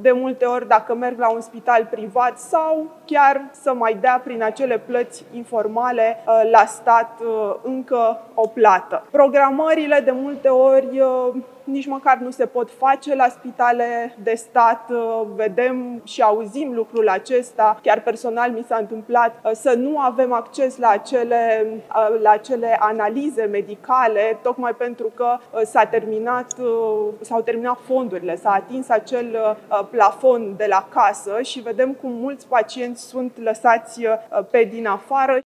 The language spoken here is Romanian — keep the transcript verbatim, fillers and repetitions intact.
de multe ori dacă merg la un spital privat sau chiar să mai dea prin acele plăți informale la stat încă o plată. Programările de multe ori nici măcar nu se pot face la spitale de stat. Vedem și auzim lucrul acesta. Chiar personal mi s-a întâmplat să nu avem acces la acele, la acele analize medicale, tocmai pentru că s-a terminat, s-au terminat fondurile, s-a atins acel plafon de la casă și vedem cum mulți pacienți sunt lăsați pe din afară.